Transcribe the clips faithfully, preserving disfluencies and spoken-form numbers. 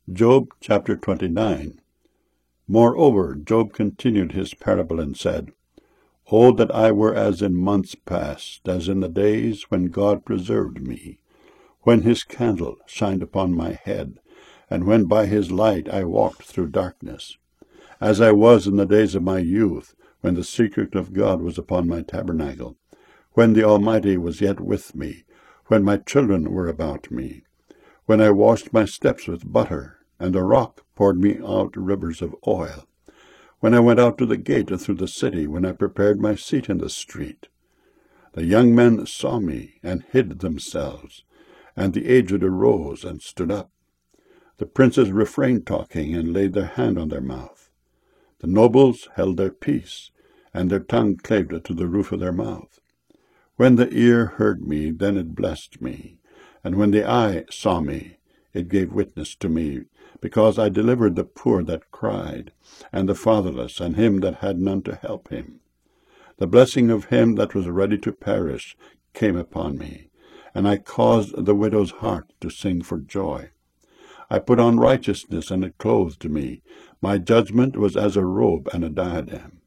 Job chapter twenty-nine. Moreover, Job continued his parable and said, O that I were as in months past, as in the days when God preserved me, when his candle shined upon my head, and when by his light I walked through darkness, as I was in the days of my youth, when the secret of God was upon my tabernacle, when the Almighty was yet with me, when my children were about me, when I washed my steps with butter, and the rock poured me out rivers of oil, when I went out to the gate and through the city, when I prepared my seat in the street. The young men saw me and hid themselves, and the aged arose and stood up. The princes refrained talking and laid their hand on their mouth. The nobles held their peace, and their tongue clave to the roof of their mouth. When the ear heard me, then it blessed me, and when the eye saw me, it gave witness to me, because I delivered the poor that cried, and the fatherless, and him that had none to help him. The blessing of him that was ready to perish came upon me, and I caused the widow's heart to sing for joy. I put on righteousness, and it clothed me. My judgment was as a robe and a diadem.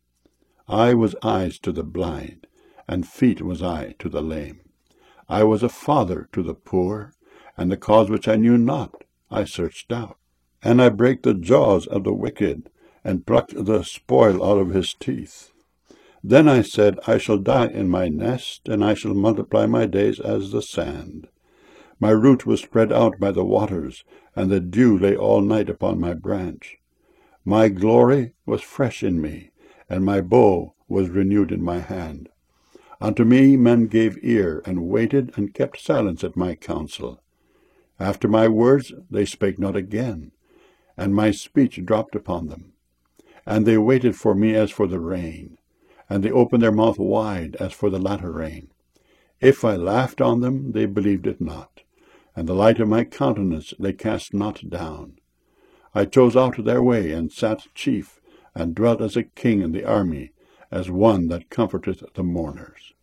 I was eyes to the blind, and feet was I to the lame. I was a father to the poor, and the cause which I knew not I searched out. And I brake the jaws of the wicked, and plucked the spoil out of his teeth. Then I said, I shall die in my nest, and I shall multiply my days as the sand. My root was spread out by the waters, and the dew lay all night upon my branch. My glory was fresh in me, and my bow was renewed in my hand. Unto me men gave ear, and waited, and kept silence at my counsel. After my words they spake not again, and my speech dropped upon them. And they waited for me as for the rain, and they opened their mouth wide as for the latter rain. If I laughed on them, they believed it not, and the light of my countenance they cast not down. I chose out their way, and sat chief, and dwelt as a king in the army, as one that comforteth the mourners.